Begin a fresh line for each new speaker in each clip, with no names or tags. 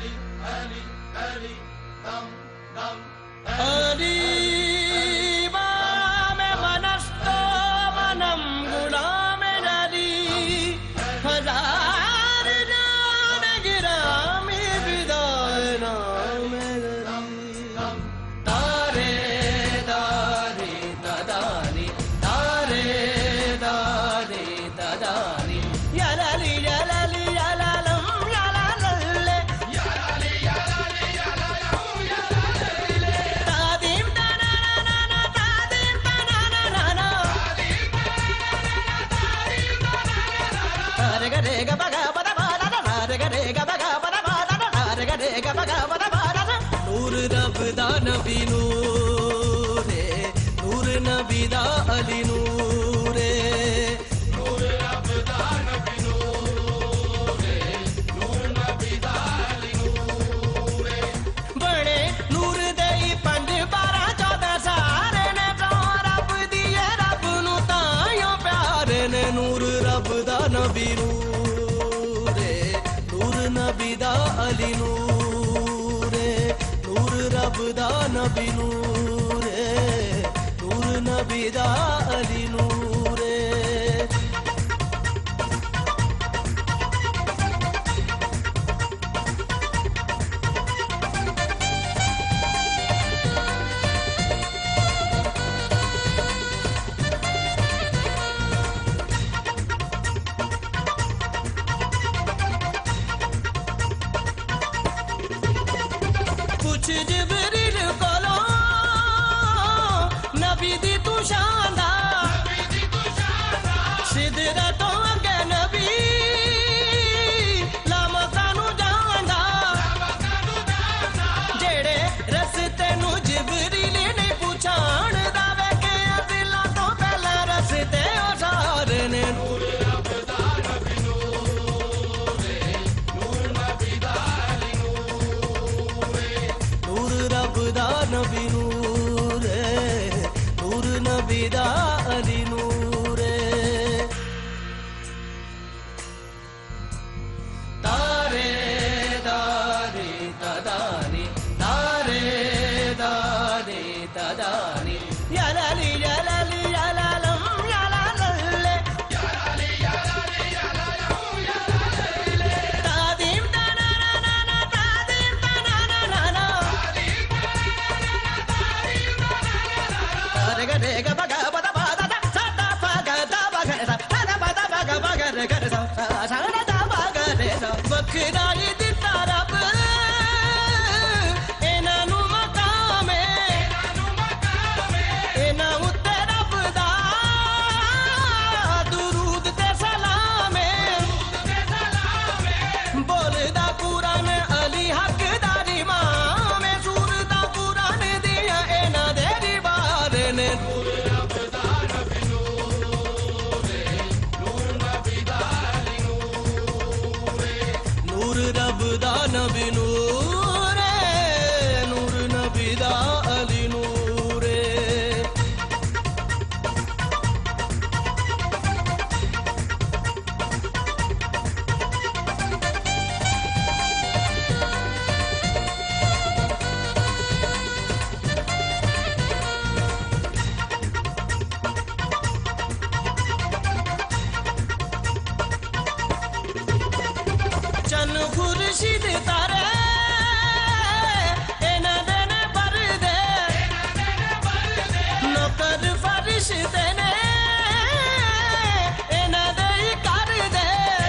नूर रब्दा नबी नूरे, नूर नबी दा अली नूरे, नूर रब्दा नबी नूरे, नूर नबी दा अली नूरे। बड़े नूर दे 5 12 14 सारे ने रब दिए रब नू ताइयों प्यारे ने। नूर रब्दा नबी नूरे, नूर नबी दा अली नूरे, नूर रब्दा नबी नूरे, नूर नबी दा अली नूरे। कुछ जिब्रील कोलो नबी दी तू शानदार, सिदरत तो अगे नबी लामकानू जानदा। जेड़े रस्ते नू जिब्रील ने पुछाण दा वेखे दिला तो पहला रस्ते ओ सारे ने। नूर रब्दा नबी नूरे, नूर नबी दा अली नूरे, नूर रब्दा नबी नूरे, नूर नबी दा अली नूरे। तारे दारे तदानी, तारे दारे तदानी, या लाली या लाली या लालम या लालले, या लाली या लाली या लालम या लालले। तादीम तना ना ना ना, तादीम तना ना ना ना, तारे गरे ग बगा बदा बदा दा सा दा बगा दा बगा सा दा बदा बगा बगा रे ग सा सा दा बगा रे सा। बखराई दिता रब इन्हां नू मकामे, इन्हां उत्ते रब दा दुरूद ते सलामे। बोलदा कुरान अली हकदारी इमाम, सूरदा कुरान दिया इन्हां दे रिवार ने। नूर रब्दा नबी नूरे, नूर नबी दा अली नूरे, नूर रब्दा नबी नूरे, नूर नबी दा अली नूरे। चन खुर्शीद तारे इन्हां दे ने परदे, नौकर फरिश्ते ने इन्हां दे ही करदे।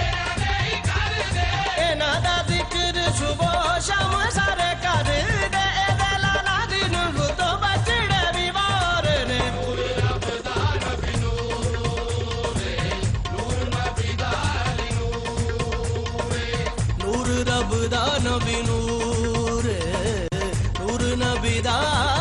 इन्हां दा जिक्र सुबह शाम सारे करदे, एदे लाला दिन तो बचड़े भी वार ने। नूर रब्दा नबी नूरे, नूर नबी दा अली नूरे, नूर रब्दा नबी नूरे, नूर नबी दा